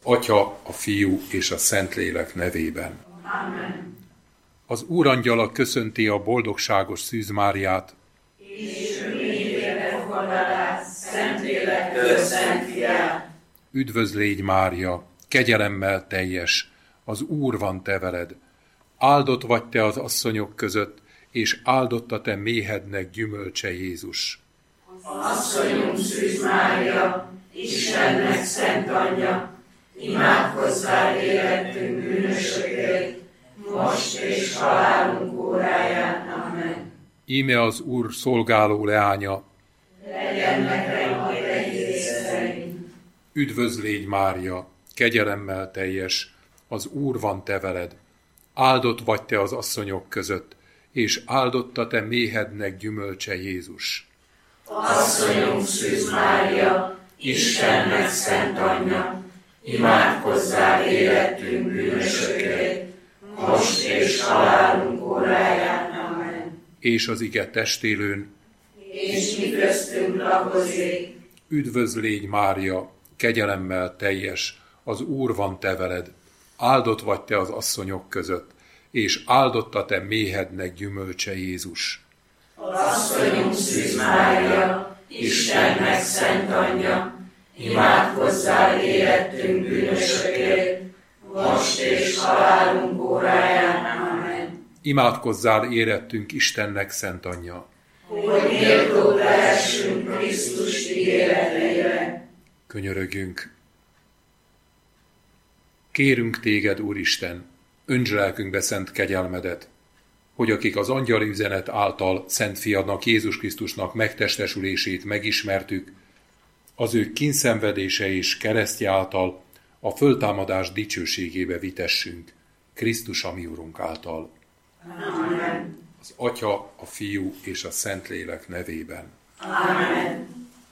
Atya, a Fiú és a Szentlélek nevében. Amen. Az Úrangyala köszönti a boldogságos Szűz Máriát. És mindére fogadás, Szentlélek Szent Fiát. Üdvözlégy Mária, kegyelemmel teljes, az Úr van te veled. Áldott vagy te az asszonyok között, és áldott a te méhednek gyümölcse Jézus. Asszonyunk Szűz Mária, Istennek szent anyja, imádkozzál érettünk bűnösökért, most és halálunk óráján. Amen. Íme az Úr szolgáló leánya. Legyen nekem a te ízé szerint. Üdvözlégy Mária, kegyelemmel teljes, az Úr van te veled. Áldott vagy te az asszonyok között, és áldott a te méhednek gyümölcse Jézus. Asszonyunk Szűz Mária, Istennek szent anyja, imádkozzál érettünk bűnösökért, most és halálunk óráján. Amen. És az ige testélőn. És mi köztünk lakozik. Üdvözlégy Mária, kegyelemmel teljes, az Úr van te veled. Áldott vagy te az asszonyok között, és áldott a te méhednek gyümölcse Jézus. Asszonyunk Szűz Mária, Istennek szent anyja, imádkozzál érettünk bűnösökért, most és halálunk óráján. Amen. Imádkozzál érettünk Istennek szent anyja. Hogy méltó lehessünk Krisztus ígéreteire. Könyörögjünk. Kérünk téged, Úristen, önts lelkünkbe szent kegyelmedet, hogy akik az angyali üzenet által Szent Fiadnak, Jézus Krisztusnak megtestesülését megismertük, az ő kínszenvedése és keresztje által a föltámadás dicsőségébe vitessünk, Krisztus a mi Urunk által. Amen. Az Atya, a Fiú és a Szentlélek nevében. Amen.